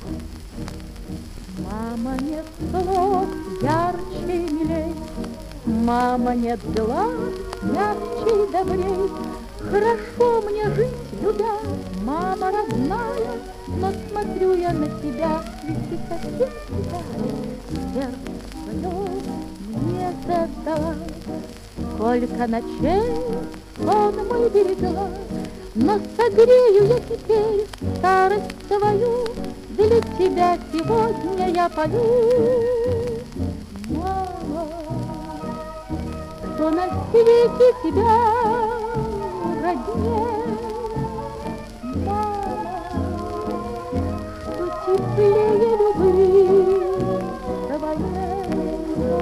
Мама, нет слов ярче и милей, мама, нет глаз мягче и добрей. Хорошо мне жить, любя, мама родная, но смотрю я на тебя, ведь ты совсем другая. Сердце свое мне задала, сколько ночей сон мой берегла, но согрею я теперь старость свою, для тебя сегодня я пою. Мама, кто на свете тебя роднее, мама, что теплее любви твоей.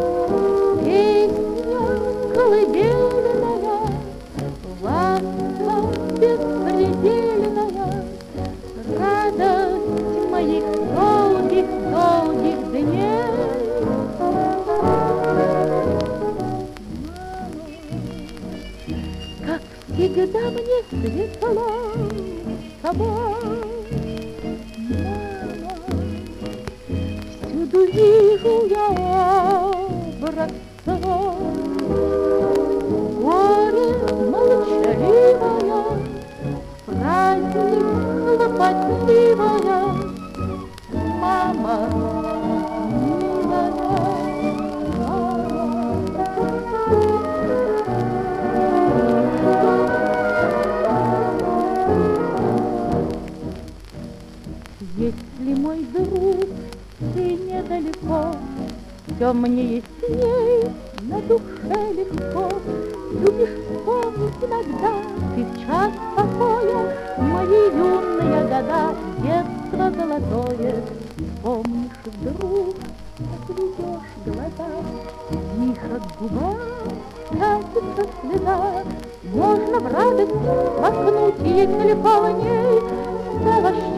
Песня колыбельная, ласка беспредельная, радость моих долгих дней. Как всегда мне светло с тобой, мама, всюду вижу я образ твой. Горе молчаливое, праздник хлопотливая, мама, милая мама. Если, мой друг, ты недалеко, все мне ясней, на душе легко. Любишь вспомнить иногда, ты в час покоя, мои юные года, детство золотое. Помнишь вдруг, отведешь глаза, тихо к губам катится слеза. Можно в радость махнуть, если полней стало